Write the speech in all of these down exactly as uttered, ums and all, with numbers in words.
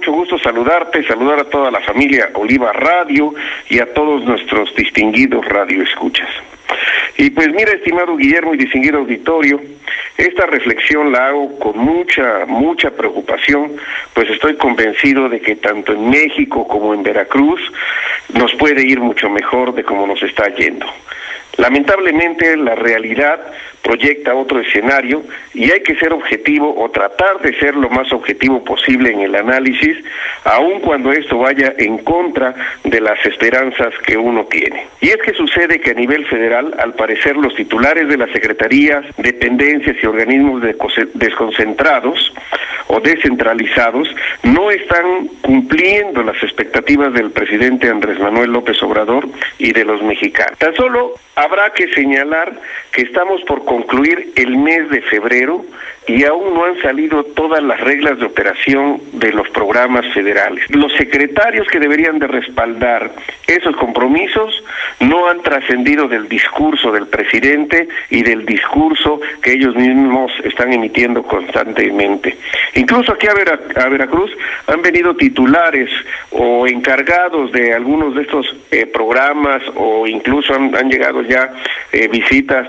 mucho gusto saludarte, saludar a toda la familia Oliva Radio y a todos nuestros distinguidos radioescuchas. Y pues mira, estimado Guillermo y distinguido auditorio, esta reflexión la hago con mucha, mucha preocupación, pues estoy convencido de que tanto en México como en Veracruz nos puede ir mucho mejor de como nos está yendo. Lamentablemente la realidad proyecta otro escenario y hay que ser objetivo o tratar de ser lo más objetivo posible en el análisis, aun cuando esto vaya en contra de las esperanzas que uno tiene. Y es que sucede que a nivel federal, al parecer los titulares de las secretarías, dependencias y organismos desconcentrados o descentralizados no están cumpliendo las expectativas del presidente Andrés Manuel López Obrador y de los mexicanos. Tan solo habrá que señalar que estamos por concluir el mes de febrero y aún no han salido todas las reglas de operación de los programas federales. Los secretarios que deberían de respaldar esos compromisos no han trascendido del discurso del presidente y del discurso que ellos mismos están emitiendo constantemente. Incluso aquí a, Vera, a Veracruz han venido titulares o encargados de algunos de estos eh, programas, o incluso han, han llegado ya eh, visitas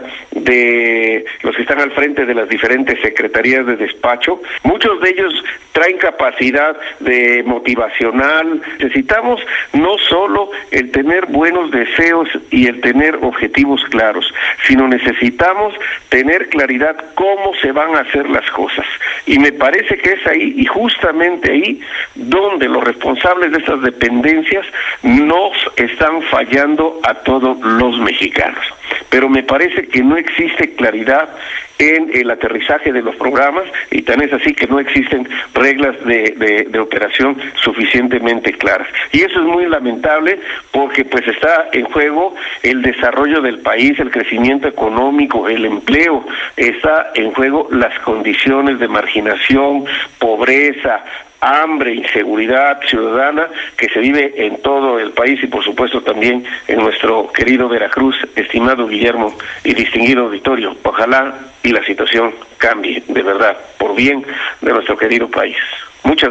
de los que están al frente de las diferentes secretarías de despacho. Muchos de ellos traen capacidad de motivacional. Necesitamos no solo el tener buenos deseos y el tener objetivos claros, sino necesitamos tener claridad cómo se van a hacer las cosas. Y me parece que es ahí, y justamente ahí, donde los responsables de estas dependencias nos están fallando a todos los mexicanos. Pero me parece que no existe claridad en el aterrizaje de los programas, y tan es así que no existen reglas de, de, de operación suficientemente claras. Y eso es muy lamentable, porque pues está en juego el desarrollo del país, el crecimiento económico, el empleo, está en juego las condiciones de marginación, pobreza, hambre, inseguridad ciudadana que se vive en todo el país y por supuesto también en nuestro querido Veracruz, estimado Guillermo y distinguido auditorio. Ojalá y la situación cambie de verdad por bien de nuestro querido país. Muchas